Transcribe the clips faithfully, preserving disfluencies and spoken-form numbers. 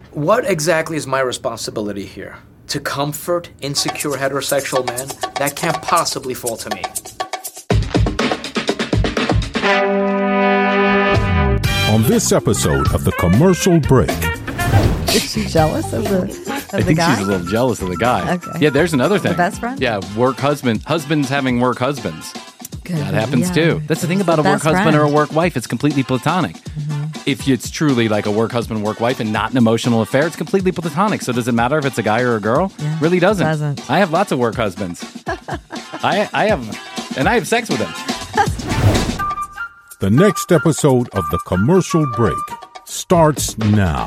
What exactly is my responsibility here? To comfort insecure heterosexual men? That can't possibly fall to me. On this episode of The Commercial Break. Is she jealous of the, of I the think guy? she's a little jealous of the guy. Okay. Yeah, there's another thing. The best friend? Yeah, work husband. Husbands having work husbands. Good. That happens Yeah. too. That's the thing about a The work best husband or a friend. work wife. It's completely platonic. Mm-hmm. If it's truly like a work husband, work wife, and not an emotional affair, it's completely platonic. So does it matter if it's a guy or a girl? Yeah, really doesn't. doesn't. I have lots of work husbands. I I have, and I have sex with them. The next episode of The Commercial Break starts now.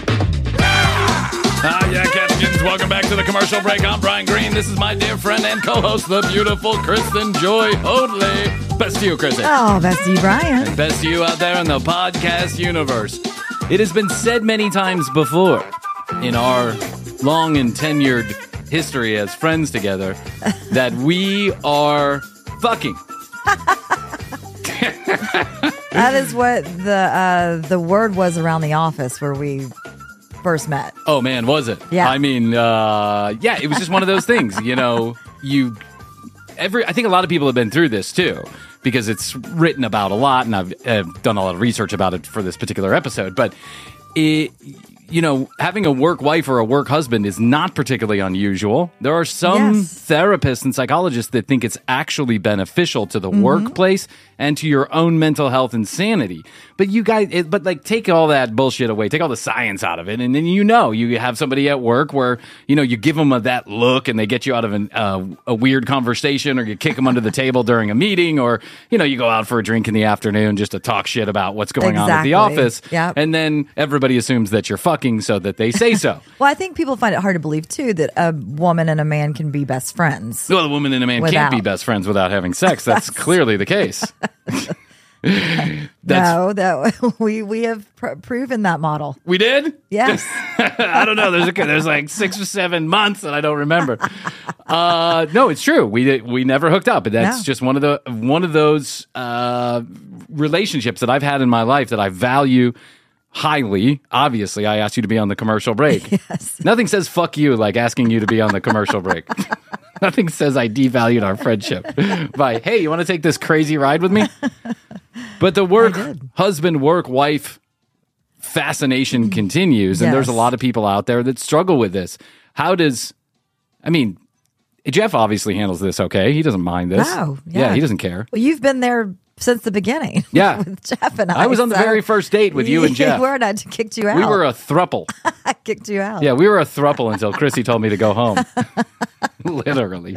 Ah, yeah, Catkins. Welcome back to The Commercial Break. I'm Brian Green. This is my dear friend and co-host, the beautiful Kristen Joy Hoadley. Best to you, Kristen. Oh, best to you, Brian. And best to you out there in the podcast universe. It has been said many times before in our long and tenured history as friends together that we are fucking. That is what the uh, the word was around the office where we first met. Oh, man, was it? Yeah. I mean, uh, yeah, it was just one of those things. You know, you, every, I think a lot of people have been through this too, because it's written about a lot, and I've, I've done a lot of research about it for this particular episode. But it, you know, having a work wife or a work husband is not particularly unusual. There are some Yes. therapists and psychologists that think it's actually beneficial to the Mm-hmm. workplace and to your own mental health and sanity. But you guys, it, but like, take all that bullshit away, take all the science out of it, and then you know, you have somebody at work where, you know, you give them a, that look and they get you out of an, uh, a weird conversation, or you kick them under the table during a meeting, or, you know, you go out for a drink in the afternoon just to talk shit about what's going on at the Exactly. office. Yep. And then everybody assumes that you're fucking so that they say so. Well, I think people find it hard to believe, too, that a woman and a man can be best friends. Well, a woman and a man Without. can't be best friends without having sex. That's clearly the case. That's, No, that we we have pr- proven that model. We did? Yes. I don't know. There's a, there's like six or seven months that I don't remember. Uh, no, it's true. We did, we never hooked up, but that's No. just one of the one of those uh, relationships that I've had in my life that I value highly. Obviously, I asked you to be on the commercial break. Yes. Nothing says fuck you like asking you to be on the commercial break. Nothing says I devalued our friendship by, hey, you want to take this crazy ride with me? But the work husband, work wife fascination continues, and Yes. there's a lot of people out there that struggle with this. How does, I mean, Jeff obviously handles this okay. He doesn't mind this. Oh, yeah. yeah. he doesn't care. Well, you've been there since the beginning. Yeah. with Jeff and I. I was on the so- very first date with you and Jeff. You were, and I kicked you out. We were a thruple. I kicked you out. Yeah, we were a thruple until Chrissy told me to go home. Literally.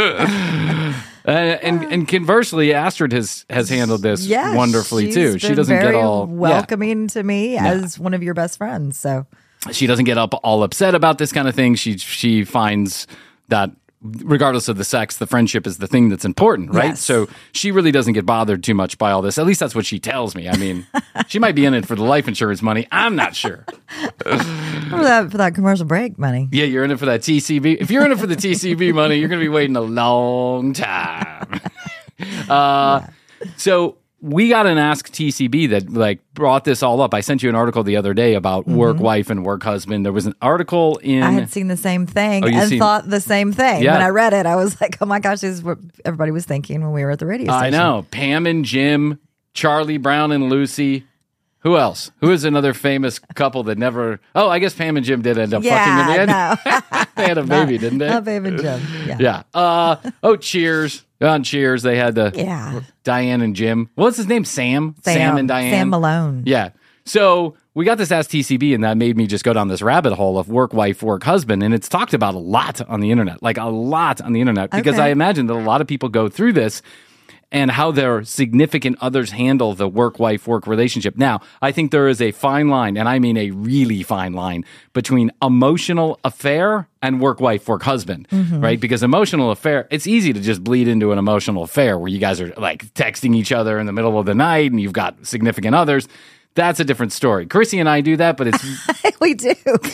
uh, and and conversely, Astrid has has handled this Yes, wonderfully she's too. She been doesn't very get all yeah. welcoming to me as one of your best friends. So She doesn't get up all upset about this kind of thing. She she finds that regardless of the sex, the friendship is the thing that's important, right? Yes. So she really doesn't get bothered too much by all this. At least that's what she tells me. I mean, she might be in it for the life insurance money. I'm not sure. for that for that commercial break money. Yeah, you're in it for that T C B. If you're in it for the T C B money, you're going to be waiting a long time. uh, So we got an Ask T C B that like brought this all up. I sent you an article the other day about work wife and work husband. There was an article in. I had seen the same thing Oh, you and seen- thought the same thing. Yeah. When I read it, I was like, oh my gosh, this is what everybody was thinking when we were at the radio station. I know. Pam and Jim, Charlie Brown and Lucy. Who else? Who is another famous couple that never... Oh, I guess Pam and Jim did end up fucking in the Yeah, end. no. They had a baby, didn't they? Not Babe and Jim. Yeah. Yeah. Uh, oh, Cheers. On Cheers, they had the Yeah. Diane and Jim. What's his name? Sam? Sam, and Diane? Sam Malone. Yeah. So we got this Ask T C B, and that made me just go down this rabbit hole of work wife, work husband. And it's talked about a lot on the internet, like a lot on the internet, because Okay. I imagine that a lot of people go through this and how their significant others handle the work wife, work relationship. Now, I think there is a fine line, and I mean a really fine line, between emotional affair and work wife, work husband, Mm-hmm. right? Because emotional affair, it's easy to just bleed into an emotional affair where you guys are like texting each other in the middle of the night and you've got significant others. That's a different story. Chrissy and I do that, but it's... We do.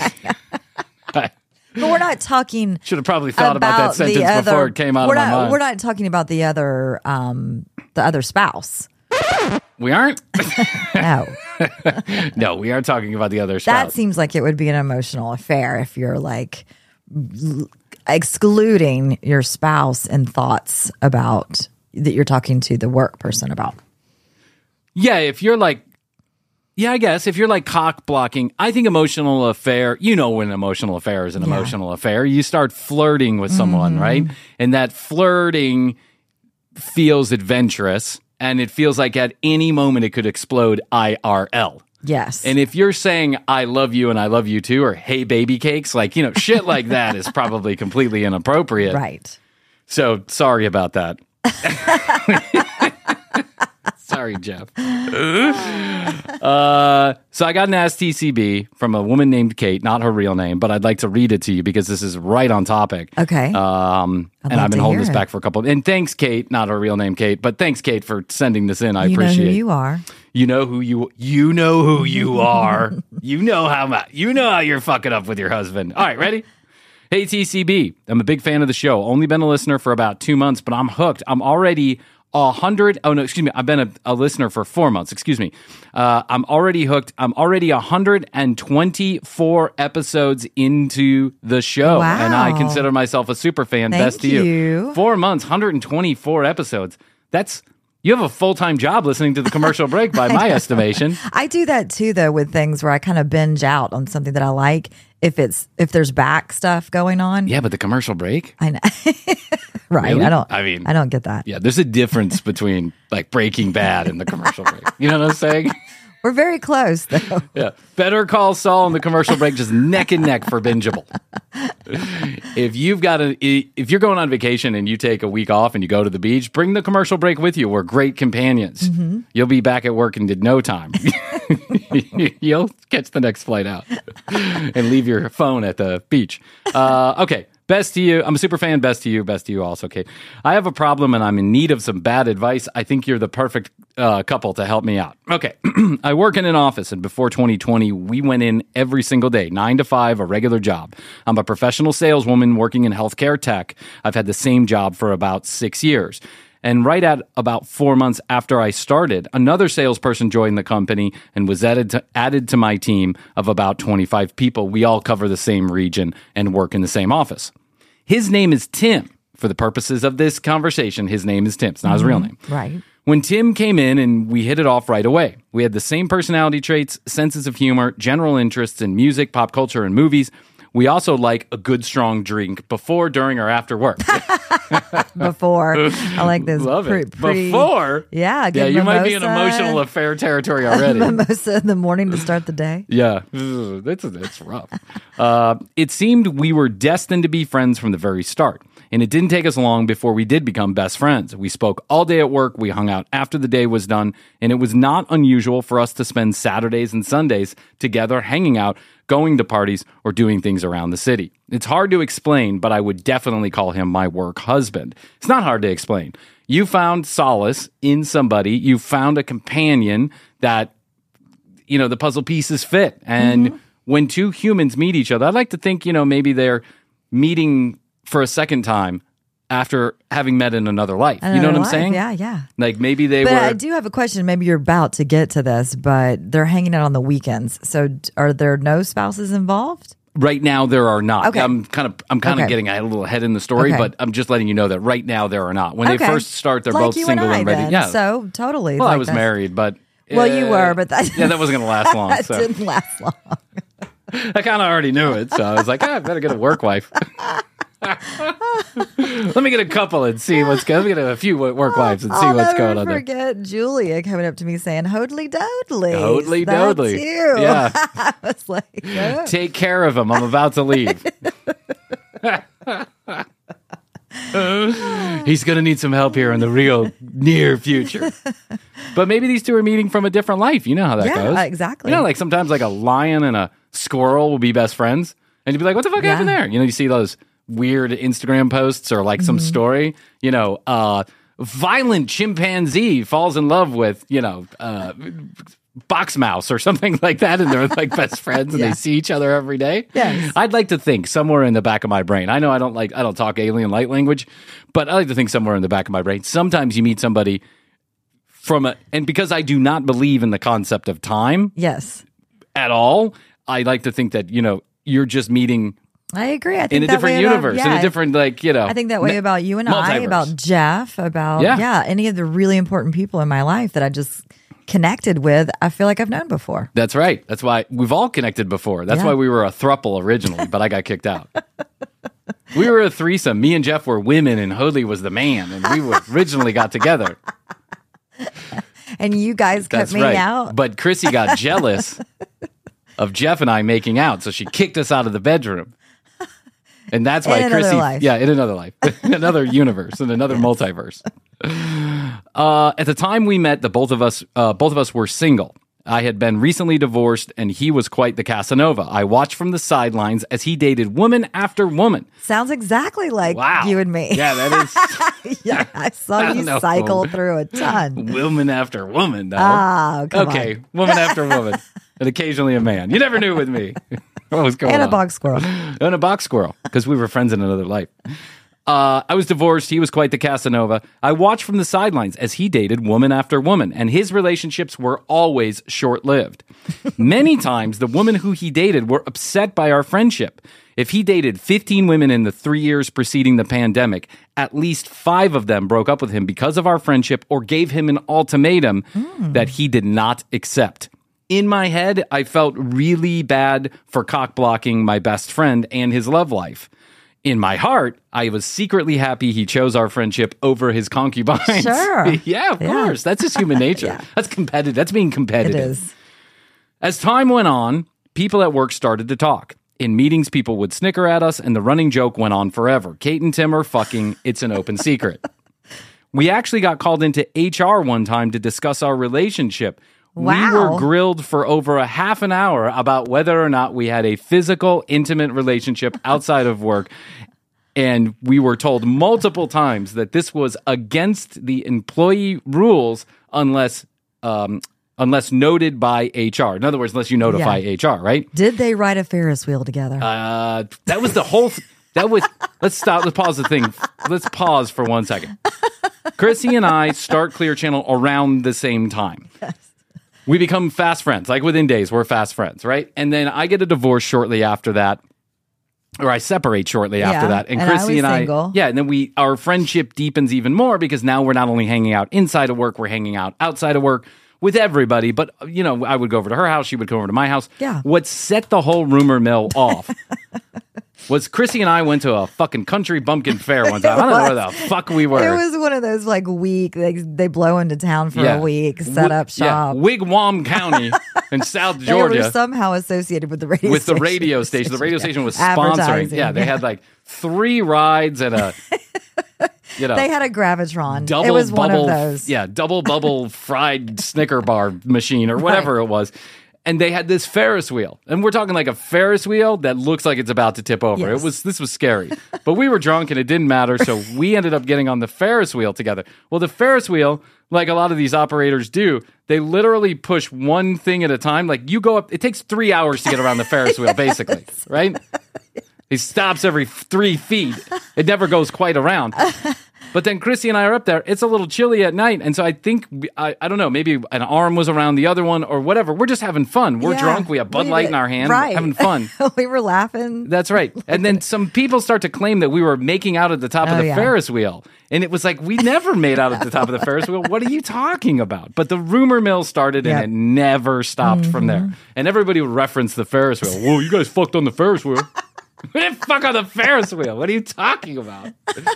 I But we're not talking should have probably thought about, about that sentence the other, before it came out we're of my not, mind. We're not talking about the other um, the other spouse. We aren't? No. No, we are talking about the other That spouse. seems like it would be an emotional affair if you're like l- excluding your spouse and thoughts about that you're talking to the work person about. Yeah, if you're like, yeah, I guess if you're like cock blocking, I think emotional affair, you know when an emotional affair is an Yeah. emotional affair. You start flirting with someone, Mm-hmm. right? And that flirting feels adventurous and it feels like at any moment it could explode I R L. Yes. And if you're saying I love you and I love you too, or hey baby cakes, like, you know, shit like that is probably completely inappropriate. right. So sorry about that. Sorry, Jeff. uh, so I got an Ask T C B from a woman named Kate, not her real name, but I'd like to read it to you because this is right on topic. Okay. Um, I'd and love I've been to holding hear this it. back for a couple. And thanks, Kate, not her real name, Kate, but thanks, Kate, for sending this in. I you appreciate know it. who you are. You know who you you know who you are. You know how mu- you know how you're fucking up with your husband. All right, ready? Hey T C B, I'm a big fan of the show. Only been a listener for about two months, but I'm hooked. I'm already a hundred. Oh no, excuse me. I've been a, a listener for four months. Excuse me. Uh, I'm already hooked. I'm already one hundred twenty-four episodes into the show, Wow. and I consider myself a super fan. Thank Best to you. you. Four months, one hundred twenty-four episodes. That's you have a full time job listening to the commercial break, by my estimation. I do that too, though, with things where I kind of binge out on something that I like. If it's if there's back stuff going on, Yeah, but the commercial break. I know. right. Really? I don't. I mean- I don't get that. Yeah, there's a difference between like Breaking Bad and the commercial break. You know what I'm saying? We're very close, though. Yeah. Better Call Saul and the commercial break just neck and neck for bingeable. If you've got a, if you're going on vacation and you take a week off and you go to the beach, bring the commercial break with you. We're great companions. Mm-hmm. You'll be back at work in no time. You'll catch the next flight out and leave your phone at the beach. Uh, okay. Best to you. I'm a super fan. Best to you. Best to you also, Kate. I have a problem and I'm in need of some bad advice. I think you're the perfect uh, couple to help me out. Okay. I work in an office and before twenty twenty, we went in every single day, nine to five, a regular job. I'm a professional saleswoman working in healthcare tech. I've had the same job for about six years. And right at about four months after I started, another salesperson joined the company and was added to, added to my team of about twenty-five people. We all cover the same region and work in the same office. His name is Tim. For the purposes of this conversation, his name is Tim. It's not his real name. Right. When Tim came in and we hit it off right away, we had the same personality traits, senses of humor, general interests in music, pop culture, and movies. We also like a good strong drink before, during, or after work. Before. I like this. Love pre- it. pretty- Before? Yeah. Yeah, good you might be in mimosa. emotional affair territory already. Mimosa in the morning to start the day. Yeah, Ugh, that's that's rough. Uh, it seemed we were destined to be friends from the very start, and it didn't take us long before we did become best friends. We spoke all day at work, we hung out after the day was done, and it was not unusual for us to spend Saturdays and Sundays together hanging out, going to parties, or doing things around the city. It's hard to explain, but I would definitely call him my work husband. It's not hard to explain. You found solace in somebody, you found a companion that you know, the puzzle pieces fit. And mm-hmm. when two humans meet each other, I'd like to think, you know, maybe they're meeting for a second time after having met in another life. Another you know what life. I'm saying? Yeah, yeah. Like maybe they but were. I do have a question. Maybe you're about to get to this, but they're hanging out on the weekends. So d- are there no spouses involved? Right now, there are not. Okay. I'm kind of, I'm kind of Okay. getting a little ahead in the story, Okay. but I'm just letting you know that right now there are not. When Okay. they first start, they're like both you single and, I, and ready. then. Yeah. So totally. well, I like was that's- married, but Well, you uh, were, but that yeah, that wasn't going to last long. that So didn't last long. I kind of already knew it, so I was like, ah, I better get a work wife. Let me get a couple and see what's going. Let me get a few work wives and see I'll what's never going on there. forget Julia coming up to me saying, "Hodly dodly, Hodly That's dodly. you." Yeah. I was like, oh. Take care of him. I'm about to leave. He's going to need some help here in the real near future. But maybe these two are meeting from a different life. You know how that Yeah, goes. exactly. You know, like sometimes like a lion and a squirrel will be best friends. And you'd be like, what the fuck Yeah. happened there? You know, you see those weird Instagram posts or like some Mm-hmm. story, you know, uh, violent chimpanzee falls in love with, you know, uh, box mouse or something like that, and they're like best friends and Yeah. they see each other every day. Yes. I'd like to think somewhere in the back of my brain. I know I don't like I don't talk alien light language, but I like to think somewhere in the back of my brain. Sometimes you meet somebody from a, and because I do not believe in the concept of time Yes. at all, I like to think that, you know, you're just meeting I agree. I think in a that different way about- universe, in yeah, a different, like, you know. I think that way ne- about you and I, multiverse. about Jeff, about, Yeah. yeah. any of the really important people in my life that I just connected with, I feel like I've known before. That's right. That's why we've all connected before. That's Yeah. why we were a throuple originally, but I got kicked out. We were a threesome. Me and Jeff were women, and Hoadley was the man, and we were originally got together. And you guys kept That's me right. out. But Chrissy got jealous of Jeff and I making out, so she kicked us out of the bedroom. And that's why In another Chrissy, life. yeah, in another life, in another universe, in another multiverse. Uh, at the time we met, the both of us, uh, both of us were single. I had been recently divorced, and he was quite the Casanova. I watched from the sidelines as he dated woman after woman. Sounds exactly like Wow, you and me. Yeah, that is Yeah, I saw I you don't know. cycle through a ton. woman after woman. Though. Ah, come okay, on. woman after woman, and occasionally a man. You never knew with me what was going And on. a box squirrel. And a box squirrel, because we were friends in another life. Uh, I was divorced. He was quite the Casanova. I watched from the sidelines as he dated woman after woman, and his relationships were always short-lived. Many times, the women who he dated were upset by our friendship. If he dated fifteen women in the three years preceding the pandemic, at least five of them broke up with him because of our friendship or gave him an ultimatum that he did not accept. In my head, I felt really bad for cock-blocking my best friend and his love life. In my heart, I was secretly happy he chose our friendship over his concubines. Sure. yeah, of Yeah. course. That's just human nature. Yeah. That's competitive. That's being It competitive. is. As time went on, people at work started to talk. In meetings, people would snicker at us, and the running joke went on forever. Kate and Tim are fucking. It's an open secret. We actually got called into H R one time to discuss our relationship. We Wow. were grilled for over a half an hour about whether or not we had a physical, intimate relationship outside of work. And we were told multiple times that this was against the employee rules unless um, unless noted by H R. In other words, unless you notify Yeah. H R, right? Did they ride a Ferris wheel together? Uh, that was the whole. Th- that was. Let's stop. Let's pause the thing. Let's pause for one second. Chrissy and I start Clear Channel around the same time. We become fast friends. Like within days, we're fast friends, right? And then I get a divorce shortly after that. Or I separate shortly after Yeah, that. And, and I Chrissy was and I, single. yeah, and then we, our friendship deepens even more because now we're not only hanging out inside of work, we're hanging out outside of work with everybody. But, you know, I would go over to her house, she would come over to my house. Yeah. What set the whole rumor mill off was Chrissy and I went to a fucking country bumpkin fair one time. I don't know where the fuck we were. It was one of those like week, they, they blow into town for Yeah. a week, set Wi- up shop. Yeah, Wigwam County in South They Georgia. were somehow associated with the radio with the station. radio station. The radio station was sponsoring. Advertising, Yeah, they yeah. had like three rides and a, you know, They had a Gravitron. double it was bubble, one of those. yeah, double bubble fried Snicker bar machine or whatever it was. And they had this Ferris wheel, and we're talking like a Ferris wheel that looks like it's about to tip over. Yes. It was this was scary, but we were drunk and it didn't matter. So we ended up getting on the Ferris wheel together. Well, the Ferris wheel, like a lot of these operators do, they literally push one thing at a time. Like you go up, it takes three hours to get around the Ferris wheel, basically, right? It stops every three feet. It never goes quite around. But then Chrissy and I are up there. It's a little chilly at night. And so I think, we- I, I don't know, maybe an arm was around the other one or whatever. We're just having fun. We're Yeah, drunk. We have Bud we Light did. in our hand. Right. Having fun. We were laughing. That's right. And then some people start to claim that we were making out at the top of Oh, the yeah. Ferris wheel. And it was like, we never made out at the top of the Ferris wheel. What are you talking about? But the rumor mill started and Yep. it never stopped from there. And everybody would reference the Ferris wheel. Whoa, you guys fucked on the Ferris wheel. We didn't fuck on the Ferris wheel. What are you talking about?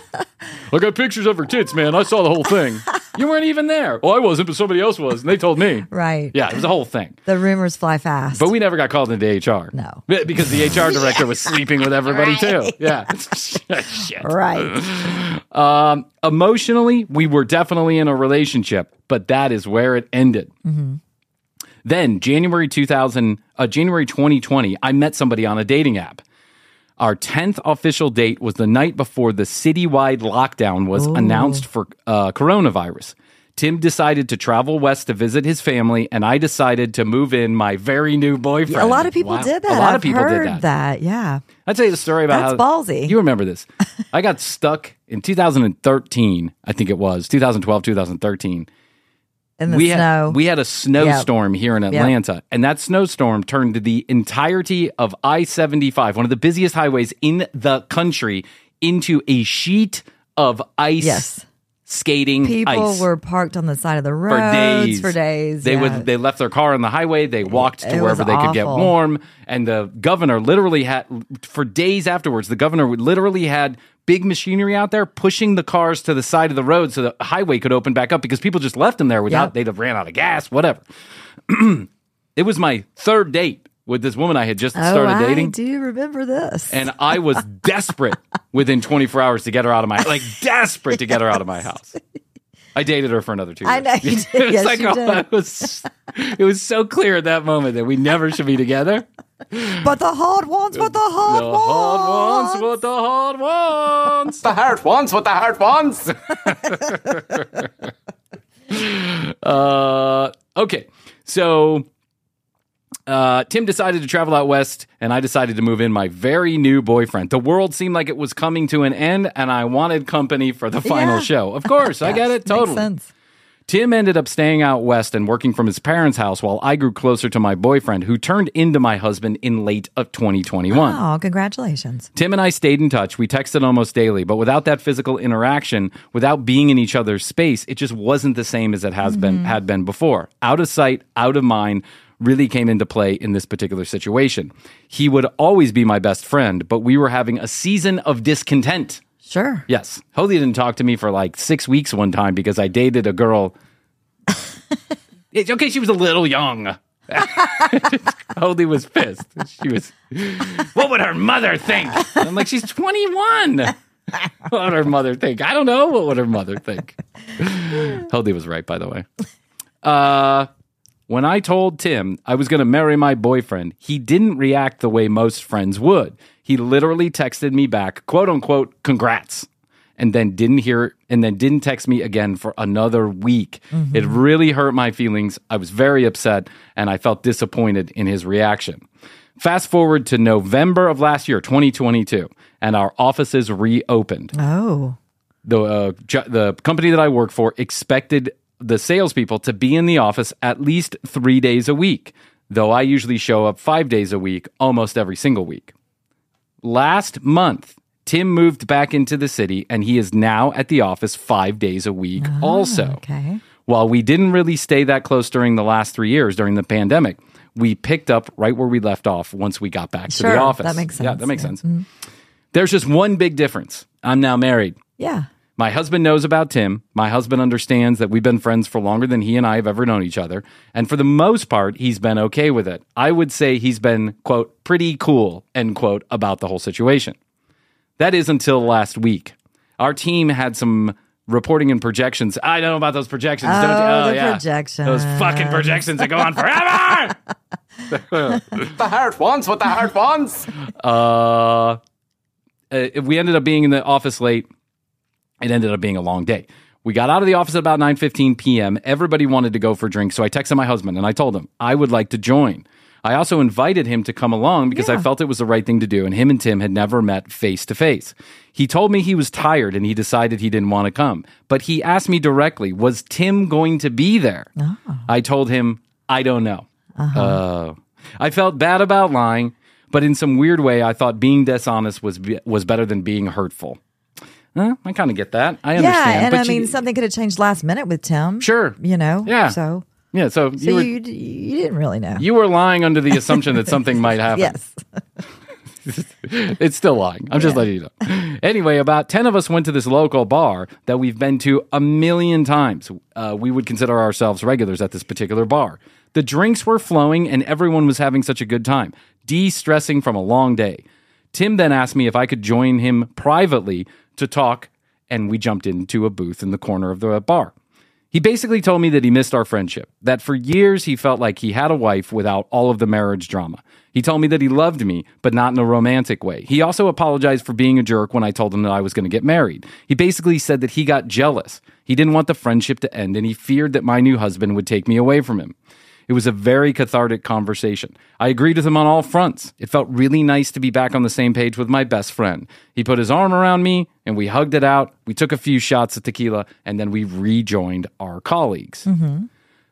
I got pictures of her tits, man. I saw the whole thing. You weren't even there. Well, I wasn't, but somebody else was. And they told me. Right. Yeah, it was a whole thing. The rumors fly fast. But we never got called into H R. No. Because the H R director was sleeping with everybody, too. Right. Yeah. Shit. Right. Um, emotionally, we were definitely in a relationship, but that is where it ended. Mm-hmm. Then, January two thousand, uh, January twenty twenty, I met somebody on a dating app. Our tenth official date was the night before the citywide lockdown was announced for uh, coronavirus. Tim decided to travel west to visit his family, and I decided to move in my very new boyfriend. A lot of people Wow. did that. A lot I've of people heard did that. that. Yeah. I'll tell you the story about That's how ballsy. You remember this? I got stuck in two thousand thirteen. I think it was two thousand twelve, two thousand thirteen. in the we snow. Had, we had a snowstorm here in Atlanta, and that snowstorm turned the entirety of I seventy-five, one of the busiest highways in the country, into a sheet of ice. Yes. Skating People ice. were parked on the side of the roads for days. For days, they yeah. would. They left their car on the highway. They walked to It wherever was they could get awful. warm. And the governor literally had, for days afterwards, the governor would literally had big machinery out there pushing the cars to the side of the road so the highway could open back up because people just left them there without. Yep. They'd have ran out of gas, whatever. It was my third date with this woman I had just Oh, started I dating. do remember this. And I was desperate within twenty-four hours to get her out of my like desperate to get her out of my house. I dated her for another two years. I know you did. it was Yes, like, you oh, did. It was, it was so clear at that moment that we never should be together. But the hard ones, but the hard the ones. hard ones, what the hard ones. The hard ones with the hard ones. uh, okay, so uh, Tim decided to travel out west, and I decided to move in my very new boyfriend. The world seemed like it was coming to an end, and I wanted company for the final Yeah. show. Of course, I Yes, get it, makes totally. sense. Tim ended up staying out west and working from his parents' house while I grew closer to my boyfriend, who turned into my husband in late of twenty twenty-one. Oh, congratulations. Tim and I stayed in touch. We texted almost daily, but without that physical interaction, without being in each other's space, it just wasn't the same as it has been had been before. Out of sight, out of mind really came into play in this particular situation. He would always be my best friend, but we were having a season of discontent. Sure. Yes. Hody didn't talk to me for like six weeks one time because I dated a girl. It's okay, she was a little young. Hody was pissed. She was, what would her mother think? I'm like, she's twenty-one. What would her mother think? I don't know. What would her mother think? Hody was right, by the way. Uh, when I told Tim I was going to marry my boyfriend, he didn't react the way most friends would. He literally texted me back, quote unquote, congrats, and then didn't hear, and then didn't text me again for another week. Mm-hmm. It really hurt my feelings. I was very upset, and I felt disappointed in his reaction. Fast forward to November of last year, twenty twenty-two, and our offices reopened. Oh. The uh, ju- the company that I work for expected the salespeople to be in the office at least three days a week, though I usually show up five days a week, almost every single week. Last month, Tim moved back into the city, and he is now at the office five days a week Oh, also. Okay. While we didn't really stay that close during the last three years during the pandemic, we picked up right where we left off once we got back Sure, to the office. that makes sense. Yeah, that makes Yeah. sense. Mm-hmm. There's just one big difference. I'm now married. Yeah. My husband knows about Tim. My husband understands that we've been friends for longer than he and I have ever known each other. And for the most part, he's been okay with it. I would say he's been, quote, pretty cool, end quote, about the whole situation. That is until last week. Our team had some reporting and projections. I know about those projections, Oh, don't you? Oh, the yeah. projections. Those fucking projections that go on forever. The hard ones with the hard ones. Uh, uh, we ended up being in the office late. It ended up being a long day. We got out of the office at about nine fifteen p.m. Everybody wanted to go for drinks, so I texted my husband and I told him I would like to join. I also invited him to come along because Yeah. I felt it was the right thing to do, and him and Tim had never met face to face. He told me he was tired and he decided he didn't want to come, but he asked me directly, was Tim going to be there? Oh. I told him, I don't know. Uh-huh. Uh, I felt bad about lying, but in some weird way, I thought being dishonest was was better than being hurtful. Huh? I kind of get that. I understand. Yeah, and but I mean, you- something could have changed last minute with Tim. Sure. You know? Yeah. So, yeah. So, so you, were, you, you didn't really know. you were lying under the assumption that something might happen. Yes. It's still lying. I'm just Yeah. letting you know. Anyway, about ten of us went to this local bar that we've been to a million times. Uh, we would consider ourselves regulars at this particular bar. The drinks were flowing and everyone was having such a good time, de-stressing from a long day. Tim then asked me if I could join him privately to talk, and we jumped into a booth in the corner of the bar. He basically told me that he missed our friendship, that for years he felt like he had a wife without all of the marriage drama. He told me that he loved me, but not in a romantic way. He also apologized for being a jerk when I told him that I was going to get married. He basically said that he got jealous. He didn't want the friendship to end, and he feared that my new husband would take me away from him. It was a very cathartic conversation. I agreed with him on all fronts. It felt really nice to be back on the same page with my best friend. He put his arm around me, and we hugged it out. We took a few shots of tequila, and then we rejoined our colleagues. Mm-hmm.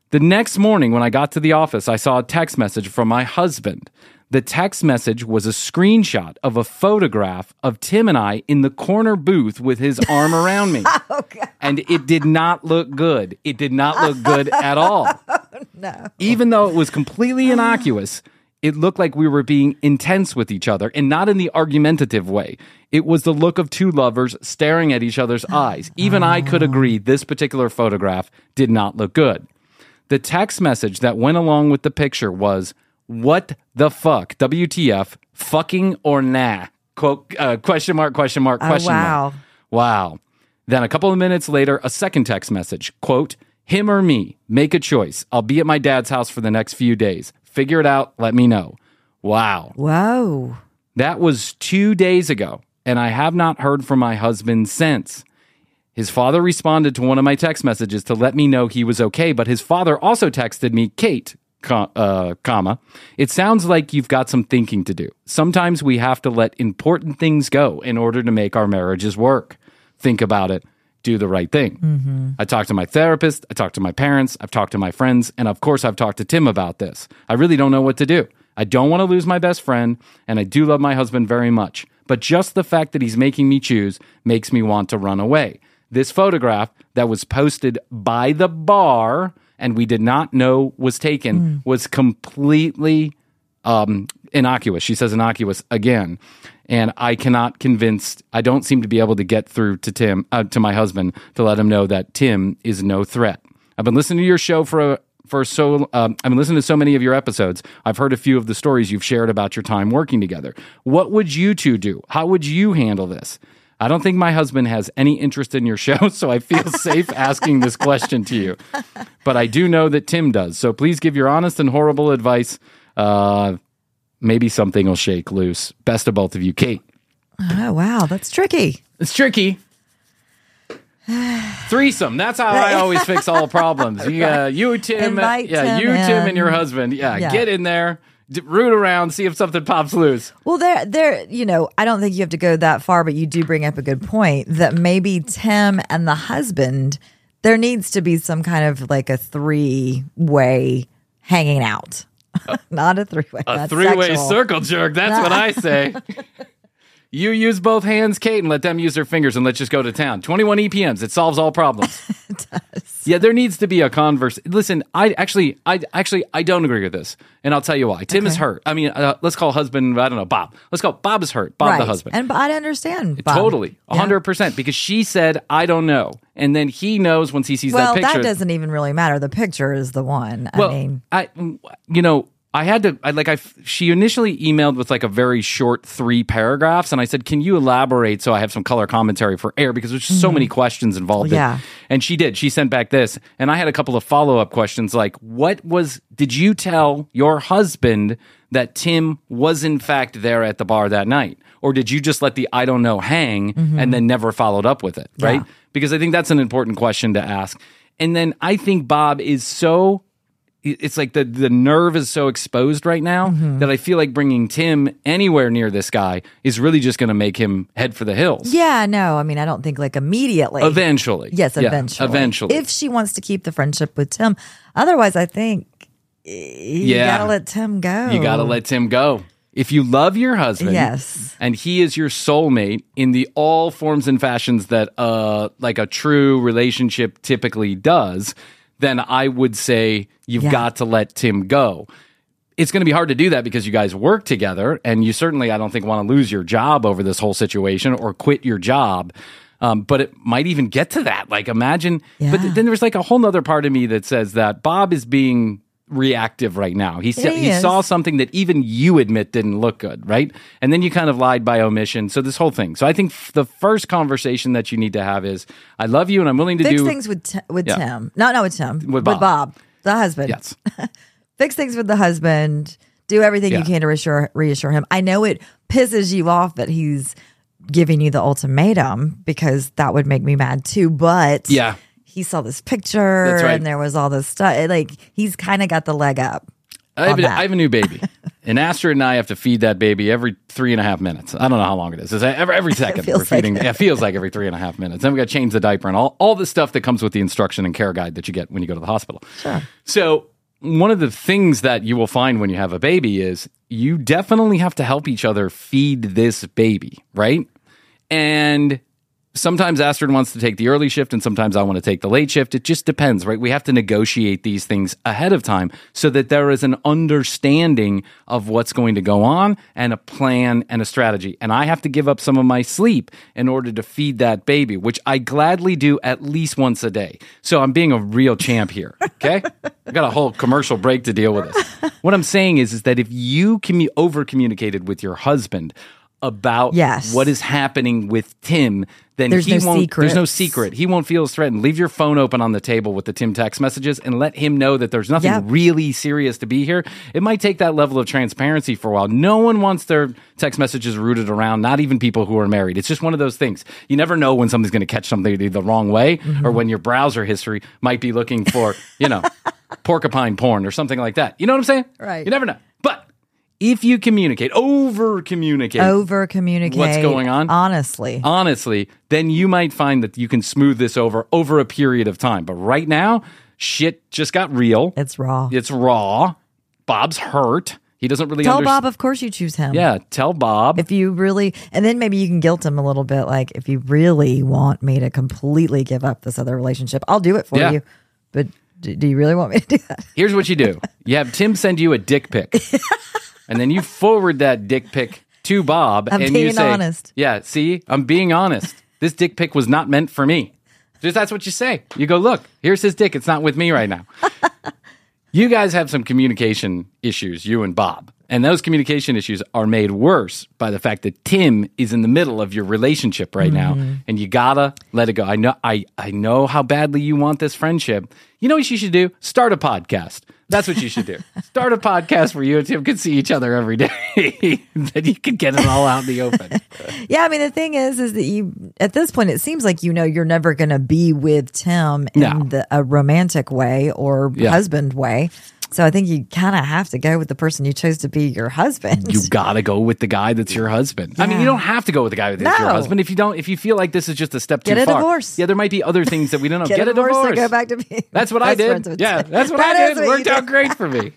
The next morning when I got to the office, I saw a text message from my husband. The text message was a screenshot of a photograph of Tim and I in the corner booth with his arm around me. Oh, God. And it did not look good. It did not look good at all. No. Even though it was completely innocuous, it looked like we were being intense with each other, and not in the argumentative way. It was the look of two lovers staring at each other's eyes. Even I could agree this particular photograph did not look good. The text message that went along with the picture was, "What the fuck? W T F? Fucking or nah?" Quote, uh, question mark, question mark, question oh, wow. mark. Wow. Then a couple of minutes later, a second text message, quote, "Him or me, make a choice. I'll be at my dad's house for the next few days. Figure it out, let me know." Wow. Whoa. That was two days ago, and I have not heard from my husband since. His father responded to one of my text messages to let me know he was okay, but his father also texted me, "Kate, com- uh, comma, it sounds like you've got some thinking to do. Sometimes we have to let important things go in order to make our marriages work. Think about it. Do the right thing." Mm-hmm. I talked to my therapist, I talked to my parents, I've talked to my friends, and of course I've talked to Tim about this. I really don't know what to do. I don't want to lose my best friend, and I do love my husband very much. But just the fact that he's making me choose makes me want to run away. This photograph that was posted by the bar and we did not know was taken mm. was completely um, innocuous. She says innocuous again. And I cannot convince, I don't seem to be able to get through to Tim, uh, to my husband, to let him know that Tim is no threat. I've been listening to your show for a, for so, um, I've been listening to so many of your episodes. I've heard a few of the stories you've shared about your time working together. What would you two do? How would you handle this? I don't think my husband has any interest in your show, so I feel safe asking this question to you. But I do know that Tim does. So please give your honest and horrible advice. Uh, maybe something will shake loose. Best of both of you, Kate. Oh, wow. That's tricky. It's tricky. Threesome. That's how I always fix all problems. You, uh, you Tim, Invite yeah, Tim you, Tim, in. and your husband. Yeah, Yeah. get in there, d- root around, see if something pops loose. Well, there, there, you know, I don't think you have to go that far, but you do bring up a good point that maybe Tim and the husband, there needs to be some kind of like a three way hanging out, not a three way, A three-way circle jerk. That's what I say. You use both hands, Kate, and let them use their fingers, and let's just go to town. twenty-one E P Ms. It solves all problems. It does. Yeah, there needs to be a converse. Listen, I actually, I actually, I don't agree with this, and I'll tell you why. Tim Okay. is hurt. I mean, uh, let's call husband. I don't know, Bob. Let's call Bob is hurt. Bob Right. the husband. And I understand. Bob. Totally, a Yeah. hundred percent. Because she said, "I don't know," and then he knows once he sees Well, that picture. that doesn't even really matter. The picture is the one. Well, I mean, I, you know, I had to, I like, I, she initially emailed with like a very short three paragraphs, and I said, "Can you elaborate so I have some color commentary for air?" Because there's just so many questions involved. Yeah. In. And she did. She sent back this, and I had a couple of follow up questions like, "What was? Did you tell your husband that Tim was in fact there at the bar that night, or did you just let the I don't know hang and then never followed up with it?" Right? Yeah. Because I think that's an important question to ask. And then I think Bob is so. It's like the, the nerve is so exposed right now Mm-hmm. that I feel like bringing Tim anywhere near this guy is really just going to make him head for the hills. yeah, no, I mean, I don't think like immediately. Eventually. Yes, Yeah, eventually. eventually. If she wants to keep the friendship with Tim. Otherwise, I think you Yeah. got to let Tim go. You got to let Tim go. If you love your husband, Yes. and he is your soulmate in the all forms and fashions that uh like a true relationship typically does, then I would say you've Yeah. got to let Tim go. It's going to be hard to do that because you guys work together, and you certainly, I don't think, want to lose your job over this whole situation or quit your job. Um, but it might even get to that. Like, imagine. Yeah. But then there's like a whole nother part of me that says that Bob is being reactive right now. He, sa- He he is. saw something that even you admit didn't look good, right? And then you kind of lied by omission. So this whole thing. So I think f- the first conversation that you need to have is, "I love you and I'm willing to Fix do things with Ti- with Yeah. Tim. No, not with Tim. With Bob. the husband. Yes. Fix things with the husband. Do everything Yeah. you can to reassure reassure him. I know it pisses you off that he's giving you the ultimatum because that would make me mad too. But Yeah. he saw this picture That's right. and there was all this stuff. Like he's kind of got the leg up. I have, on a, that. I have a new baby. And Astrid and I have to feed that baby every three and a half minutes. I don't know how long it is. It's every, every second we're feels like feeding. it. It feels like every three and a half minutes. Then we got to change the diaper and all, all the stuff that comes with the instruction and care guide that you get when you go to the hospital. Sure. So one of the things that you will find when you have a baby is you definitely have to help each other feed this baby, right? And sometimes Astrid wants to take the early shift and sometimes I want to take the late shift. It just depends, right? We have to negotiate these things ahead of time so that there is an understanding of what's going to go on and a plan and a strategy. And I have to give up some of my sleep in order to feed that baby, which I gladly do at least once a day. So I'm being a real champ here, okay? I've got a whole commercial break to deal with this. What I'm saying is, is that if you commu- over-communicated with your husband about Yes. what is happening with Tim, then There's he no won't. There's no secrets. secret. He won't feel as threatened. Leave your phone open on the table with the Tim text messages and let him know that there's nothing Yep. really serious to be here. It might take that level of transparency for a while. No one wants their text messages rooted around, not even people who are married. It's just one of those things. You never know when somebody's going to catch something the wrong way Mm-hmm. or when your browser history might be looking for, you know, porcupine porn or something like that. You know what I'm saying? Right. You never know. But if you communicate, over communicate, Over communicate. What's going on? Honestly. honestly, then you might find that you can smooth this over over a period of time. But right now, shit just got real. It's raw. It's raw. Bob's hurt. He doesn't really Tell underst- Bob, of course you choose him. Yeah, tell Bob. If you really, and then maybe you can guilt him a little bit. Like, if you really want me to completely give up this other relationship, I'll do it for Yeah. you. But do, do you really want me to do that? Here's what you do. You have Tim send you a dick pic. And then you forward that dick pic to Bob. I'm and you being say, honest. Yeah, see, I'm being honest. This dick pic was not meant for me. Just that's what you say. You go, look, here's his dick. It's not with me right now. You guys have some communication issues, you and Bob. And those communication issues are made worse by the fact that Tim is in the middle of your relationship right now. And you gotta let it go. I know I, I know how badly you want this friendship. You know what you should do? Start a podcast. That's what you should do. Start a podcast where you and Tim can see each other every day. Then you can get it all out in the open. Yeah, I mean, the thing is, is that you, at this point, it seems like you know you're never going to be with Tim in No. the, a romantic way or Yeah. husband way. So I think you kind of have to go with the person you chose to be your husband. You gotta go with the guy that's your husband. I mean, Yeah. you don't have to go with the guy that's your No. husband. If you don't, if you feel like this is just a step Get too a far, divorce. yeah, there might be other things that we don't know. Get, a divorce, and go back to being That's what I best friends did. with Yeah, Tim. that's what That I is did. what you Worked out did. great for me.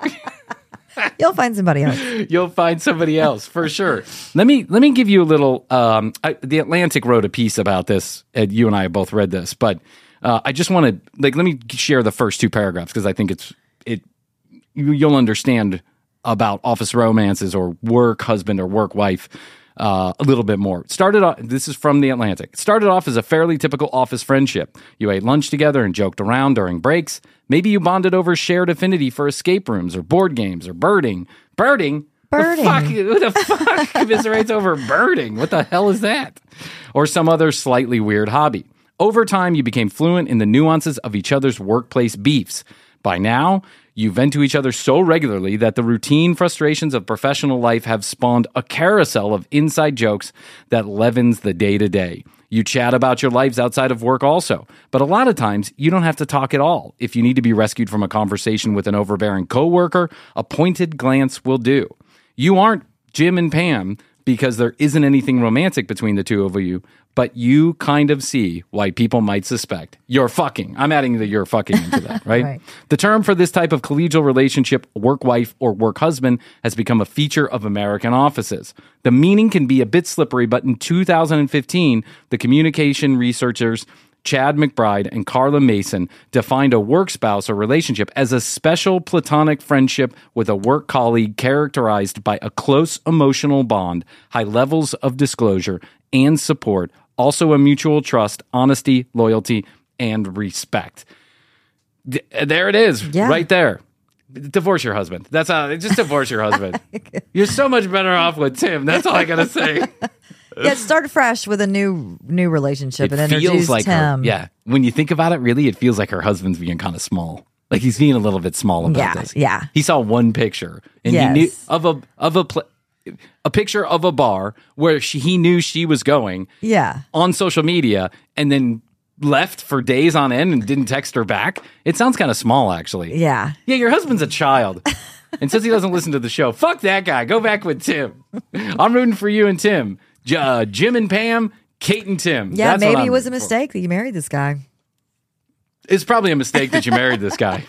You'll find somebody else. You'll find somebody else for sure. Let me let me give you a little. Um, I, the Atlantic wrote a piece about this, and you and I have both read this. But uh, I just want to like let me share the first two paragraphs because I think it's it. You, you'll understand about office romances or work husband or work wife uh, a little bit more. Started off, this is from the Atlantic. It started off as a fairly typical office friendship. You ate lunch together and joked around during breaks. Maybe you bonded over shared affinity for escape rooms or board games or birding. Birding? Birding. The fuck, who the fuck commiserates over birding? What the hell is that? Or some other slightly weird hobby. Over time, you became fluent in the nuances of each other's workplace beefs. By now, you vent to each other so regularly that the routine frustrations of professional life have spawned a carousel of inside jokes that leavens the day-to-day. You chat about your lives outside of work also, but a lot of times you don't have to talk at all. If you need to be rescued from a conversation with an overbearing coworker, a pointed glance will do. You aren't Jim and Pam because there isn't anything romantic between the two of you, but you kind of see why people might suspect you're fucking. I'm adding the you're fucking into that, right? Right. The term for this type of collegial relationship, work wife or work husband, has become a feature of American offices. The meaning can be a bit slippery, but in two thousand fifteen, the communication researchers Chad McBride and Carla Mason defined a work spouse or relationship as a special platonic friendship with a work colleague characterized by a close emotional bond, high levels of disclosure and support, also a mutual trust, honesty, loyalty, and respect. D- there it is, Yeah. right there. Divorce your husband. That's how. Just divorce your husband. You're so much better off with Tim. That's all I gotta say. Yeah, start fresh with a new new relationship It and feels introduce like her. Tim. Yeah, when you think about it, really, it feels like her husband's being kind of small. Like he's being a little bit small about Yeah, this. yeah. He saw one picture and Yes. he knew of a of a pl- a picture of a bar where she, he knew she was going Yeah. on social media, and then left for days on end and didn't text her back. It sounds kind of small, actually. Yeah. Yeah, your husband's a child. and since he doesn't listen to the show, fuck that guy. Go back with Tim. I'm rooting for you and Tim. J- uh, Jim and Pam, Kate and Tim. Yeah, That's what maybe I'm it was a rooting for. mistake that you married this guy. It's probably a mistake that you married this guy.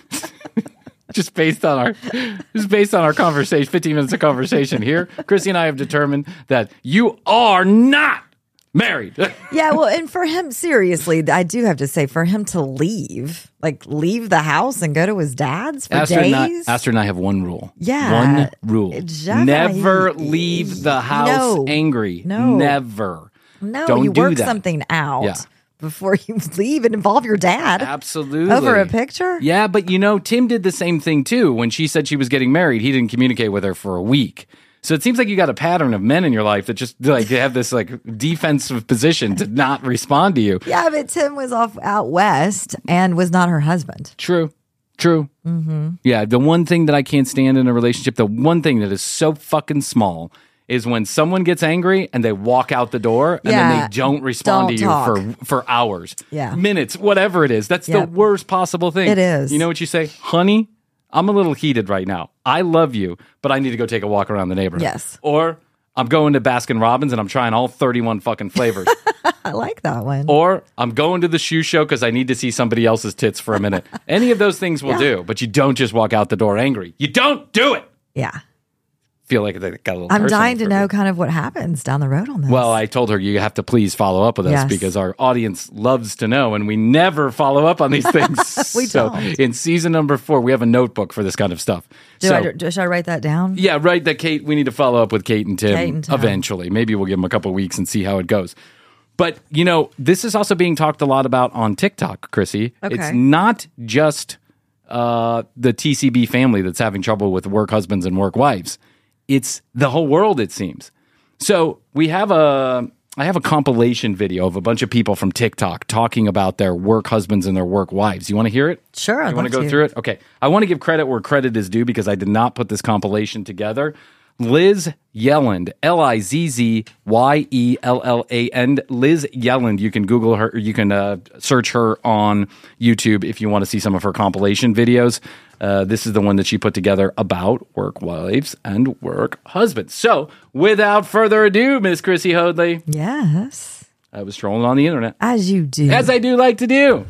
Just based on our, just based on our conversation, fifteen minutes of conversation here, Chrissy and I have determined that you are not married. Yeah, well, and for him, seriously, I do have to say, for him to leave, like leave the house and go to his dad's for Aster and, I, days. Aster and I have one rule. Yeah. One rule. Jamais. Never leave the house No. angry. No. Never. no, Don't you do work that. something out Yeah. before you leave and involve your dad Absolutely. over a picture. Yeah, but you know, Tim did the same thing too. When she said she was getting married, he didn't communicate with her for a week. So it seems like you got a pattern of men in your life that just like have this like defensive position to not respond to you. Yeah, but Tim was off out west and was not her husband. True. True. Mm-hmm. Yeah, the one thing that I can't stand in a relationship, the one thing that is so fucking small is when someone gets angry and they walk out the door and then Yeah, they don't respond don't to you talk. for for hours, Yeah. minutes, whatever it is. That's Yep. the worst possible thing. It is. You know what you say? Honey, I'm a little heated right now. I love you, but I need to go take a walk around the neighborhood. Yes. Or I'm going to Baskin Robbins and I'm trying all thirty-one fucking flavors. I like that one. Or I'm going to the shoe show because I need to see somebody else's tits for a minute. Any of those things will Yeah. do, but you don't just walk out the door angry. You don't do it. Yeah. Feel like they got a little I'm personal dying to for know me. kind of what happens down the road on this. Well, I told her you have to please follow up with us Yes. because our audience loves to know, and we never follow up on these things. We so don't. in season number four, we have a notebook for this kind of stuff. do so, I, do, should I write that down? yeah, right. That Kate, we need to follow up with Kate and Tim, Kate and Tim. eventually. Maybe we'll give them a couple weeks and see how it goes. But you know, this is also being talked a lot about on TikTok, Chrissy. Okay. It's not just uh, the T C B family that's having trouble with work husbands and work wives. It's the whole world, it seems. So we have a, I have a compilation video of a bunch of people from TikTok talking about their work husbands and their work wives. You want to hear it? Sure, I'd You want love to go to. through it? Okay. I want to give credit where credit is due because I did not put this compilation together. Liz Yelland, L I Z Z Y E L L A N, Liz Yelland. You can Google her, or you can uh, search her on YouTube if you want to see some of her compilation videos. Uh, this is the one that she put together about work wives and work husbands. So, without further ado, Miss Chrissy Hoadley, Yes. I was strolling on the internet, As you do. as I do like to do.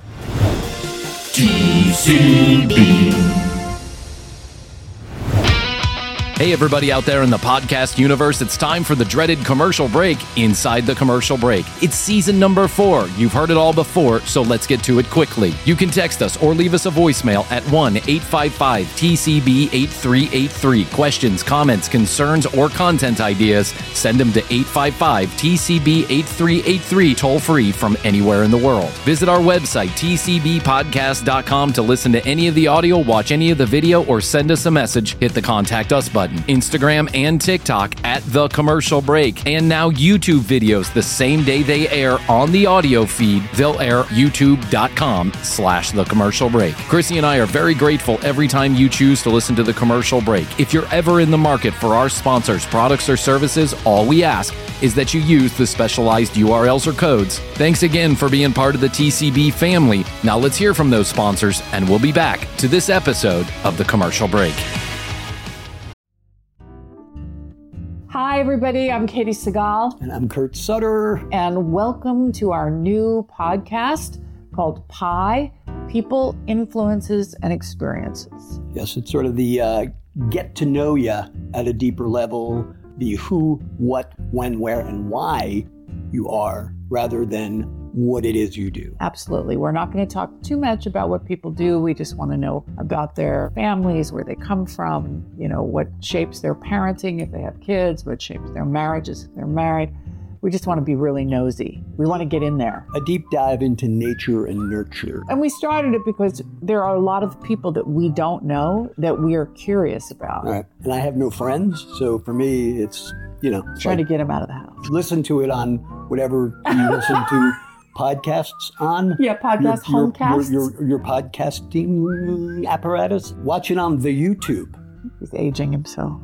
T C B. Hey, everybody out there in the podcast universe, it's time for the dreaded commercial break inside the commercial break. It's season number four. You've heard it all before, so let's get to it quickly. You can text us or leave us a voicemail at one eight five five T C B eight three eight three. Questions, comments, concerns, or content ideas, send them to eight five five T C B eight three eight three toll free from anywhere in the world. Visit our website, T C B podcast dot com, to listen to any of the audio, watch any of the video, or send us a message. Hit the contact us button. Instagram and TikTok at The Commercial Break. And now YouTube videos the same day they air on the audio feed. They'll air youtube.com slash The Commercial Break. Chrissy and I are very grateful every time you choose to listen to The Commercial Break. If you're ever in the market for our sponsors, products, or services, all we ask is that you use the specialized U R Ls or codes. Thanks again for being part of the T C B family. Now let's hear from those sponsors, and we'll be back to this episode of The Commercial Break. Hi, everybody. I'm Katie Segal, And I'm Kurt Sutter. and welcome to our new podcast called Pi People, Influences, and Experiences. Yes, it's sort of the uh, get to know you at a deeper level, the who, what, when, where, and why you are, rather than what it is you do. Absolutely. We're not going to talk too much about what people do. We just want to know about their families, where they come from, you know, what shapes their parenting if they have kids, what shapes their marriages if they're married. We just want to be really nosy. We want to get in there. A deep dive into nature and nurture. And we started it because there are a lot of people that we don't know that we are curious about. All right. And I have no friends, so for me, it's, you know, it's Trying like, to get them out of the house. listen to it on whatever you listen to podcasts on. Yeah, podcast, your, homecasts. Your, your, your podcasting apparatus. Watch it on the YouTube. He's aging himself.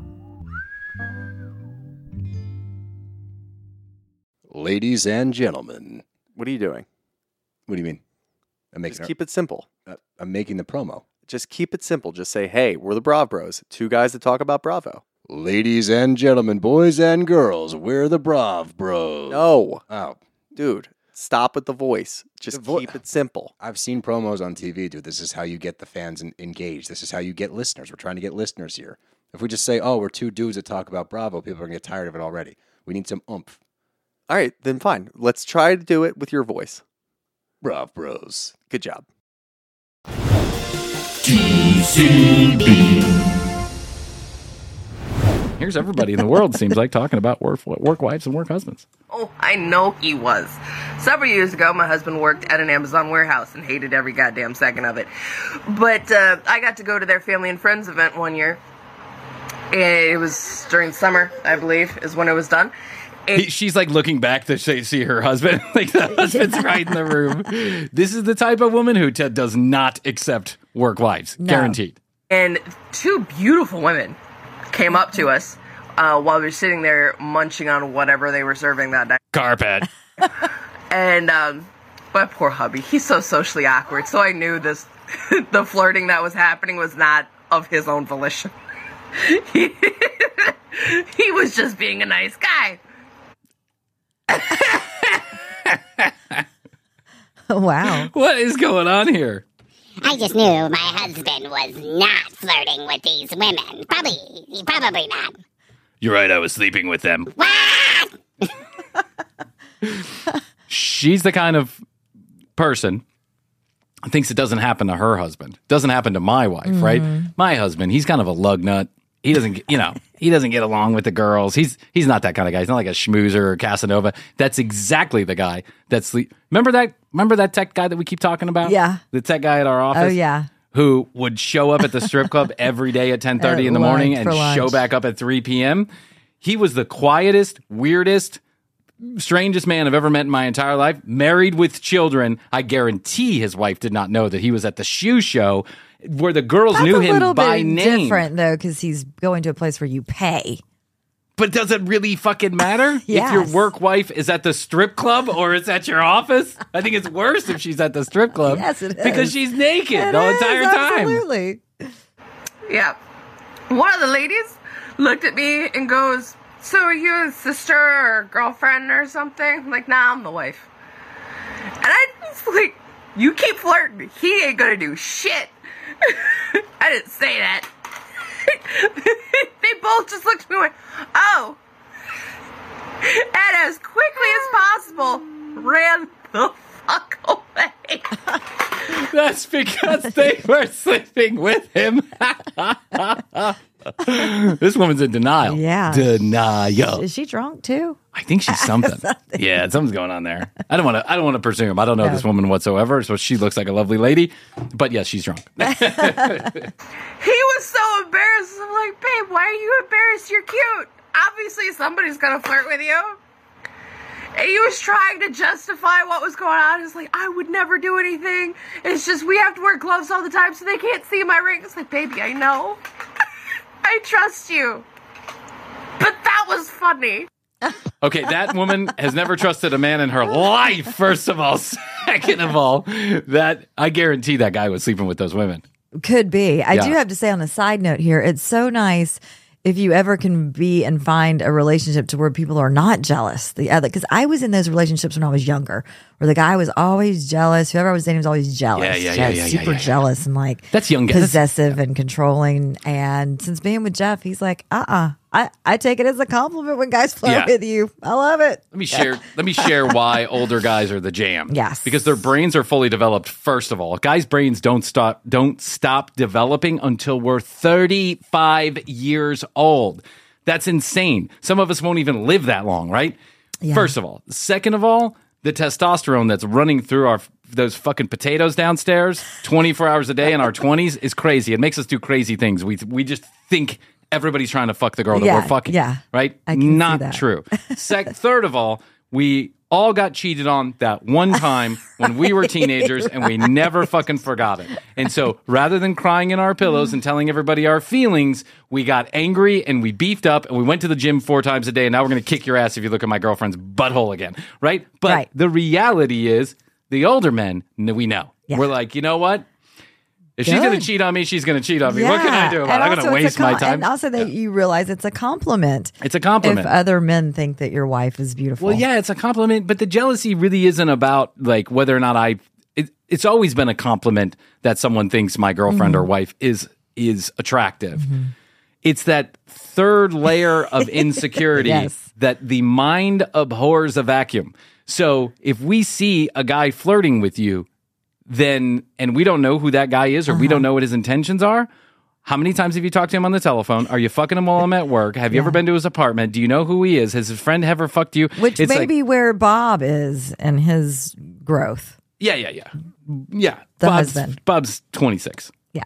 Ladies and gentlemen, What are you doing? what do you mean? I'm making. Just keep it simple. uh, I'm making the promo. Just keep it simple. Just say, hey, we're the Brav Bros. Two guys that talk about Bravo. Ladies and gentlemen, boys and girls, we're the Brav Bros. No. Oh. Dude, stop with the voice. Just The vo- keep it simple. I've seen promos on T V, dude. This is how you get the fans en- engaged. This is how you get listeners. We're trying to get listeners here. If we just say, oh, we're two dudes that talk about Bravo, people are going to get tired of it already. We need some oomph. All right, then fine. Let's try to do it with your voice. Brav Bros. Good job. T C B. Here's everybody in the world seems like talking about work, work wives and work husbands. Oh, I know he was. Several years ago, my husband worked at an Amazon warehouse and hated every goddamn second of it. But uh, I got to go to their family and friends event one year. It was during summer, I believe, is when it was done. He, she's like looking back to see, see her husband. Like the husband's right in the room. This is the type of woman who t- does not accept work wives. No. Guaranteed. And two beautiful women came up to us uh, while we were sitting there munching on whatever they were serving that night. Carpet. And um, my poor hubby, he's so socially awkward. So I knew this, the flirting that was happening was not of his own volition. he, he was just being a nice guy. Wow. What is going on here? I just knew my husband was not flirting with these women. Probably, probably not. You're right, I was sleeping with them. What? She's the kind of person who thinks it doesn't happen to her husband. Doesn't happen to my wife, Mm-hmm. right? My husband, he's kind of a lug nut. He doesn't, get- you know, he doesn't get along with the girls. He's he's not that kind of guy. He's not like a schmoozer or Casanova. That's exactly the guy that's sleep. Remember that? Remember that tech guy that we keep talking about? Yeah. The tech guy at our office? Oh, yeah. Who would show up at the strip club every day at ten thirty At in the morning lunch, and for lunch. show back up at three p.m.? He was the quietest, weirdest, strangest man I've ever met in my entire life. Married with children. I guarantee his wife did not know that he was at the shoe show where the girls That's knew a him little by bit name. different, though, because he's going to a place where you pay. But does it really fucking matter if Yes. your work wife is at the strip club or it's at your office? I think it's worse if she's at the strip club. Yes, it is. Because she's naked It the is, entire time. Absolutely. Yeah. One of the ladies looked at me and goes, so are you a sister or girlfriend or something? I'm like, nah, I'm the wife. And I was like, you keep flirting. He ain't gonna do shit. I didn't say that. They both just looked at me and went, oh. And as quickly as possible, ran the fuck away. That's because they were sleeping with him. This woman's in denial. Yeah. Denial. Is she drunk, too? I think she's something. Yeah, something's going on there. I don't want to. I don't want to presume. I don't know No. this woman whatsoever. So she looks like a lovely lady, but yes, she's drunk. He was so embarrassed. I'm like, babe, why are you embarrassed? You're cute. Obviously, somebody's gonna flirt with you. And he was trying to justify what was going on. He's like, I would never do anything. It's just we have to wear gloves all the time so they can't see my ring. It's like, baby, I know. I trust you. But that was funny. Okay, that woman has never trusted a man in her life. First of all, second of all, that I guarantee that guy was sleeping with those women. Could be. I Yeah. do have to say on a side note here, it's so nice if you ever can be and find a relationship to where people are not jealous. The other, because I was in those relationships when I was younger, where the guy was always jealous. Whoever I was dating was always jealous. Yeah, yeah, Just yeah, yeah, yeah, super yeah, yeah. jealous and like That's young guys. possessive and controlling. And since being with Jeff, he's like, uh, uh I I take it as a compliment when guys flirt Yeah. with you. I love it. Let me share. Let me share why older guys are the jam. Yes. because their brains are fully developed. First of all, guys' brains don't stop don't stop developing until we're thirty-five years old. That's insane. Some of us won't even live that long, right? Yeah. First of all, second of all, the testosterone that's running through our those fucking potatoes downstairs twenty-four hours a day in our twenties is crazy. It makes us do crazy things. We we just think everybody's trying to fuck the girl that Yeah, we're fucking. yeah. Right? I can see Not that. true. Sec- third of all, we all got cheated on that one time when we were teenagers and we never fucking forgot it. And so rather than crying in our pillows and telling everybody our feelings, we got angry and we beefed up and we went to the gym four times a day. And now we're going to kick your ass if you look at my girlfriend's butthole again. Right? But Right. the reality is the older men, n- we know. Yeah. We're like, you know what? If she's going Good. to cheat on me, she's going to cheat on me. What can I do about And it? I'm also going to it's a waste my com- time. And also that you realize it's a compliment. It's a compliment. If other men think that your wife is beautiful. Well, yeah, it's a compliment, but the jealousy really isn't about like whether or not I. It, it's always been a compliment that someone thinks my girlfriend Mm-hmm. or wife is is attractive. It's that third layer of insecurity Yes. that the mind abhors a vacuum. So if we see a guy flirting with you, then and we don't know who that guy is or we Uh-huh. don't know what his intentions are. How many times have you talked to him on the telephone? Are you fucking him while I'm at work? Have you ever been to his apartment? Do you know who he is? Has his friend ever fucked you? Which It's may like- be where Bob is in his growth. Yeah, yeah, yeah. Yeah. The Bob's, husband. Bob's twenty-six. Yeah.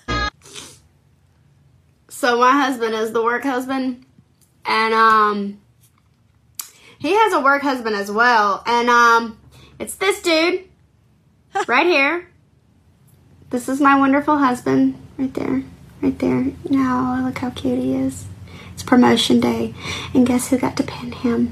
So my husband is the work husband, and um, he has a work husband as well, and um, it's this dude right here. This is my wonderful husband right there, right there. Now look how cute he is. It's promotion day, and guess who got to pin him?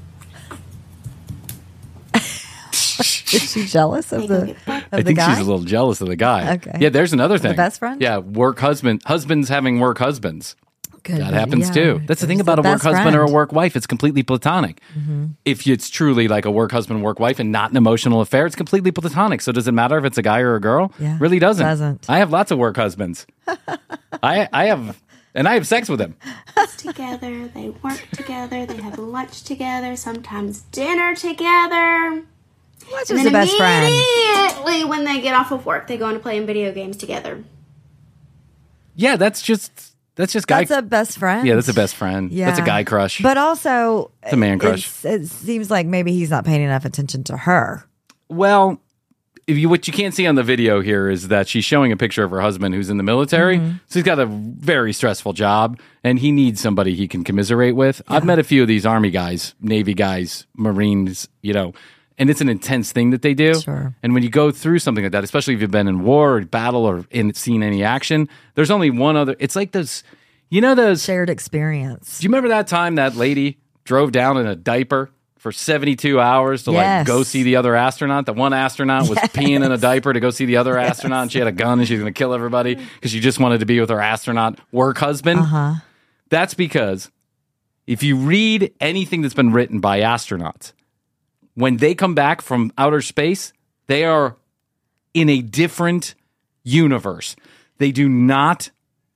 Is she jealous of the of I the think guy? she's a little jealous of the guy. Okay. Yeah, there's another thing. best friend? Yeah, work husband. Husbands having work husbands. Good. That happens Yeah. too. That's the thing There's about a the work best husband or a friend. work wife. It's completely platonic. If it's truly like a work husband, work wife, and not an emotional affair, it's completely platonic. So does it matter if it's a guy or a girl? Yeah, really doesn't. doesn't. I have lots of work husbands. I I have, and I have sex with them. Together, they work together, they have lunch together, sometimes dinner together. What's And just then the best friend? immediately when they get off of work, they go into playing video games together. Yeah, that's just that's just guy. That's a best friend. yeah, that's a best friend. Yeah. That's a guy crush. But also, It's a man crush. it's- it seems like maybe he's not paying enough attention to her. Well, if you what you can't see on the video here is that she's showing a picture of her husband who's in the military. Mm-hmm. So he's got a very stressful job, and he needs somebody he can commiserate with. I've met a few of these Army guys, Navy guys, Marines, you know, and it's an intense thing that they do. Sure. And when you go through something like that, especially if you've been in war or battle or in seen any action, there's only one other. It's like those, you know, those. Shared experience. Do you remember that time that lady drove down in a diaper for seventy-two hours to Yes. like go see the other astronaut? The one astronaut was peeing in a diaper to go see the other astronaut, and she had a gun and she was going to kill everybody because she just wanted to be with her astronaut work husband. Uh-huh. That's because if you read anything that's been written by astronauts, when they come back from outer space, they are in a different universe. They do not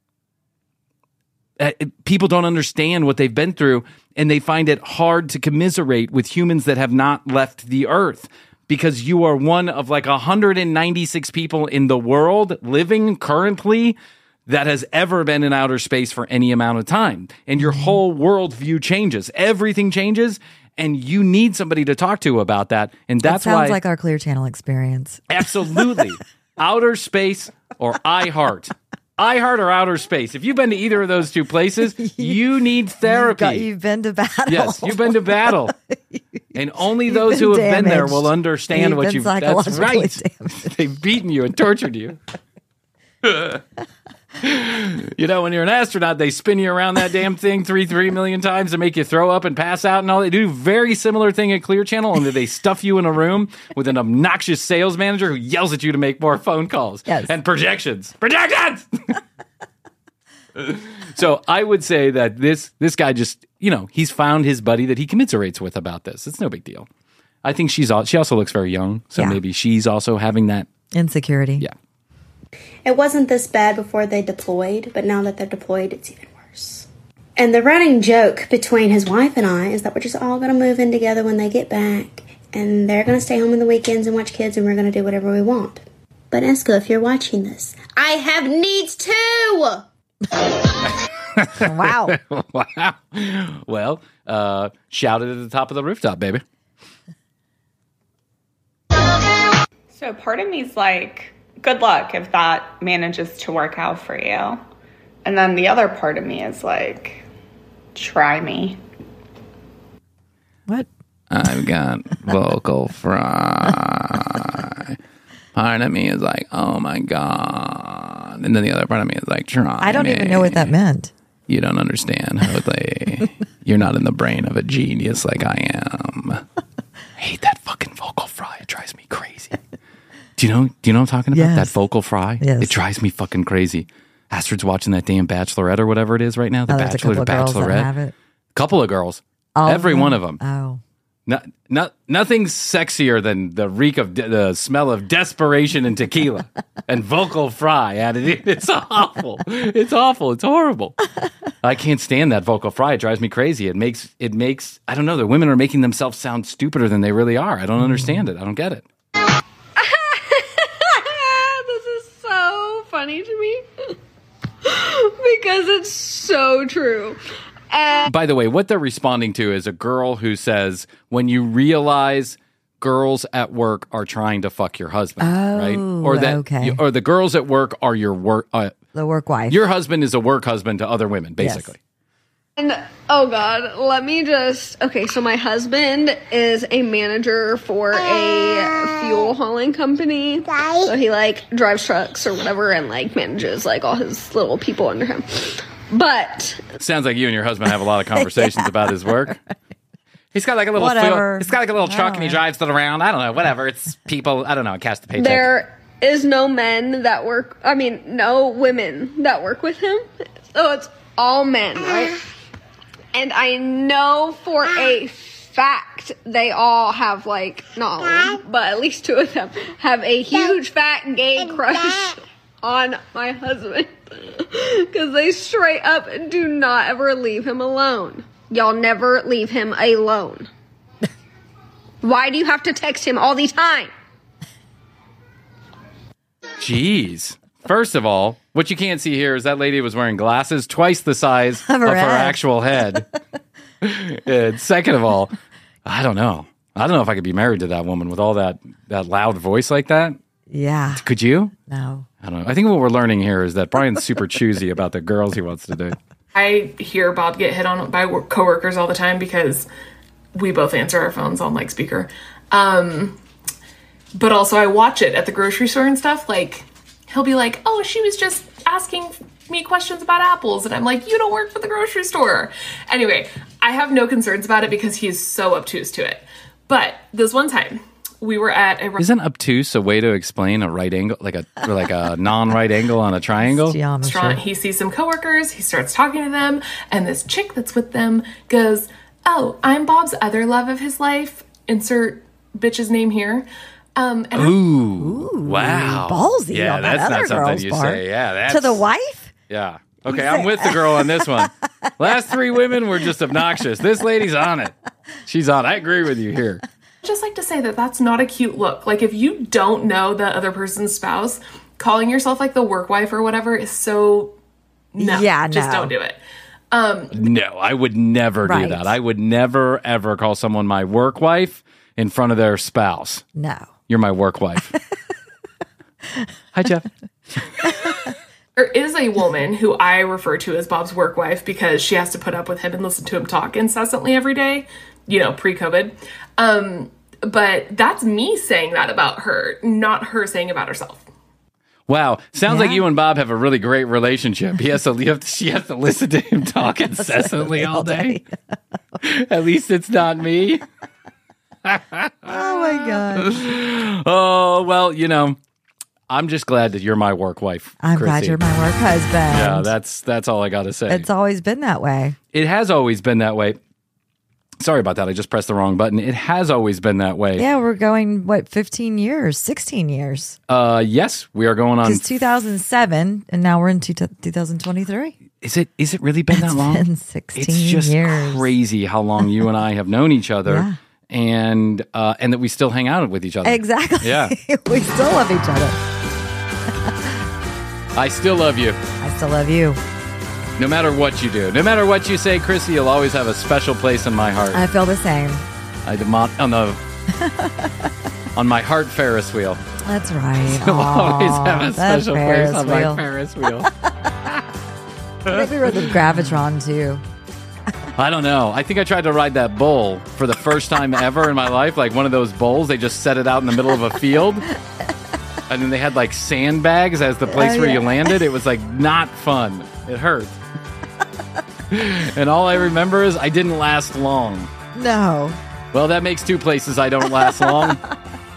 uh, people don't understand what they've been through, and they find it hard to commiserate with humans that have not left the earth, because you are one of like one hundred ninety-six people in the world living currently that has ever been in outer space for any amount of time. And your whole worldview changes. Everything changes, and you need somebody to talk to about that. And that's it sounds why like our Clear Channel experience. absolutely outer space or iHeart. iHeart or outer space. If you've been to either of those two places, you need therapy. Got, you've been to battle. Yes, you've been to battle. And only You've those been who have been there damaged. will understand You've what been you've That's psychologically right. They've beaten you and tortured you. You know, when you're an astronaut, they spin you around that damn thing three, three million times to make you throw up and pass out and all. They do a very similar thing at Clear Channel, only they stuff you in a room with an obnoxious sales manager who yells at you to make more phone calls Yes. and projections. Projections! So I would say that this this guy just, you know, he's found his buddy that he commiserates with about this. It's no big deal. I think she's all, she also looks very young, so Yeah. maybe she's also having that. Insecurity. Yeah. It wasn't this bad before they deployed, but now that they're deployed, it's even worse. And the running joke between his wife and I is that we're just all going to move in together when they get back, and they're going to stay home on the weekends and watch kids, and we're going to do whatever we want. But Esco, if you're watching this, I have needs too! Wow. Wow. Well, uh, shout it at the top of the rooftop, baby. So part of me's like, good luck if that manages to work out for you. And then the other part of me is like, try me. What? I've got vocal fry. Part of me is like, oh my God. And then the other part of me is like, try I don't me. even know what that meant. You don't understand how they, you're not in the brain of a genius like I am. I hate that fucking vocal fry. It drives me crazy. Do you know? Do you know what I'm talking about? Yes. That vocal fry. Yes. It drives me fucking crazy. Astrid's watching that damn Bachelorette or whatever it is right now. The Oh, there's a Bachelor, couple the of girls that Bachelorette. have it. Couple of girls. All Every of one them? of them. Oh. Not, not, nothing's sexier than the reek of de- the smell of desperation and tequila and vocal fry added in. It's awful. It's awful. It's horrible. I can't stand that vocal fry. It drives me crazy. It makes it makes I don't know. The women are making themselves sound stupider than they really are. I don't understand it. I don't get it. This is so funny to me because it's so true. And By the way, what they're responding to is a girl who says, when you realize girls at work are trying to fuck your husband, Oh, right? Or that, okay. or the girls at work are your work, uh, The work wife. your husband is a work husband to other women, basically. And oh god, let me just okay, so my husband is a manager for a fuel hauling company. So he like drives trucks or whatever and like manages like all his little people under him. But Sounds like you and your husband have a lot of conversations about his work. He's got like a little Whatever. fuel, he's got like a little I truck don't and he know. drives it around. I don't know, whatever. It's people, I don't know, cash the paycheck. there is no men that work I mean, no women that work with him. So it's all men, right? And I know for a fact they all have like not all of them, but at least two of them have a huge fat gay crush on my husband because they straight up do not ever leave him alone. Y'all never leave him alone. Why do you have to text him all the time? Jeez. First of all, what you can't see here is that lady was wearing glasses twice the size Of of her her, head. actual head. And second of all, I don't know. I don't know if I could be married to that woman with all that, that loud voice like that. Yeah. Could you? No. I don't know. I think what we're learning here is that Brian's super choosy about the girls he wants to date. I hear Bob get hit on by work- coworkers all the time because we both answer our phones on like speaker. Um, but also I watch it at the grocery store and stuff. Like he'll be like, "Oh, she was just asking me questions about apples," and I'm like, "You don't work for the grocery store." Anyway, I have no concerns about it because he's so obtuse to it. But this one time, we were at a Isn't obtuse a way to explain a right angle, like a or like a non-right angle on a triangle? restaurant. He sees some coworkers. He starts talking to them, and this chick that's with them goes, "Oh, I'm Bob's other love of his life. Insert bitch's name here." Um, and Ooh, wow, ballsy Yeah, on that that's other not something girl's you part. say. Yeah, that's To the wife? Yeah. Okay, I'm with the girl on this one. Last three women were just obnoxious. This lady's on it. She's on. I agree with you here. I just like to say that that's not a cute look. Like if you don't know the other person's spouse, calling yourself like the work wife or whatever is so no. Yeah, just no. don't do it. Um, No, I would never Right. do that. I would never ever call someone my work wife in front of their spouse. No. You're my work wife. Hi, Jeff. There is a woman who I refer to as Bob's work wife because she has to put up with him and listen to him talk incessantly every day, you know, pre-COVID. Um, but that's me saying that about her, not her saying about herself. Wow, sounds like you and Bob have a really great relationship. He has to, you have to she has to listen to him talk incessantly all day. At least it's not me. Oh my gosh. Oh, well, you know, I'm just glad that you're my work wife. I'm glad Chrissy. you're my work husband. Yeah, that's that's all I got to say. It's always been that way. It has always been that way. Sorry about that. I just pressed the wrong button. It has always been that way. Yeah, we're going, what, fifteen years, sixteen years? Uh, yes, we are going on. Because two thousand seven, and now we're in two, twenty twenty-three. Is it? Is it really been that It's long? been sixteen It's just years. crazy how long you and I have known each other, Yeah. and uh, and that we still hang out with each other. Exactly. Yeah. We still love each other. I still love you. I still love you. No matter what you do, no matter what you say, Chrissy, you'll always have a special place in my heart. I feel the same. I demand on the on my heart Ferris wheel. That's right. You'll always Aw, have a that special place Ferris on wheel. my Ferris wheel. I think we rode the Gravitron too. I don't know. I think I tried to ride that bull for the first time ever in my life. Like one of those bulls, they just set it out in the middle of a field. And then they had like sandbags as the place Oh, where yeah. you landed. It was like not fun. It hurt. And all I remember is I didn't last long. No. Well, that makes two places I don't last long.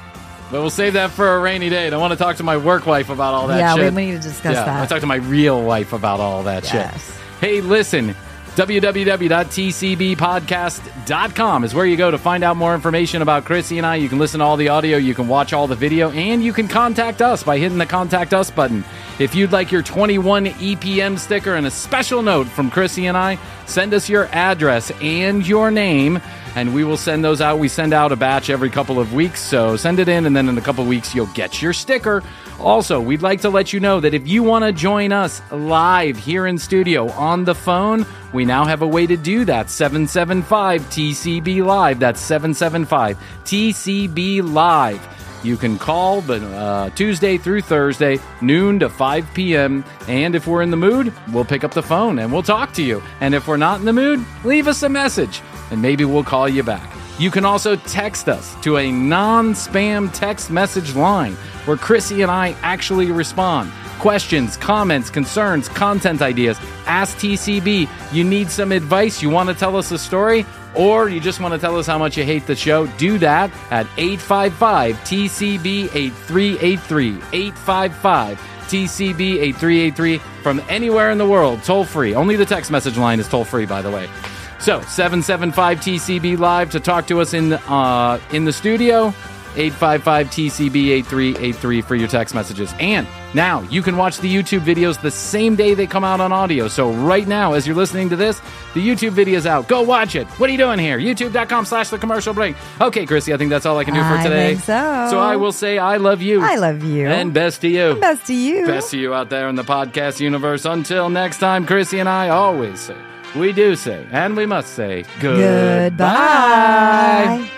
But we'll save that for a rainy day. I want to talk to my work wife about all that Yeah, we shit. need to discuss yeah, that. I talk to my real wife about all that Yes. shit. Hey, listen. w w w dot t c b podcast dot com is where you go to find out more information about Chrissy and I. You can listen to all the audio, you can watch all the video, and you can contact us by hitting the Contact Us button. If you'd like your twenty-one E P M sticker and a special note from Chrissy and I, send us your address and your name, and we will send those out. We send out a batch every couple of weeks, so send it in, and then in a couple of weeks, you'll get your sticker. Also, we'd like to let you know that if you want to join us live here in studio on the phone, we now have a way to do that. seven seven five T C B Live. That's seven seven five T C B Live. You can call but uh, Tuesday through Thursday, noon to five p.m. And if we're in the mood, we'll pick up the phone and we'll talk to you. And if we're not in the mood, leave us a message and maybe we'll call you back. You can also text us to a non-spam text message line where Chrissy and I actually respond. Questions, comments, concerns, content ideas. Ask T C B. You need some advice? You want to tell us a story? Or you just want to tell us how much you hate the show? Do that at eight five five T C B eight three eight three. eight five five T C B eight three eight three from anywhere in the world, toll free. Only the text message line is toll free, by the way. So seven seven five T C B Live to talk to us in the, uh, in the studio. eight five five T C B eight three eight three for your text messages. And now you can watch the YouTube videos the same day they come out on audio. So right now, as you're listening to this, the YouTube video's out. Go watch it. What are you doing here? YouTube.com slash the commercial break. Okay, Chrissy, I think that's all I can do for I today. think so. So I will say I love you. I love you. And best to you. And best to you. Best to you out there in the podcast universe. Until next time, Chrissy and I always say, we do say, and we must say, goodbye. Goodbye.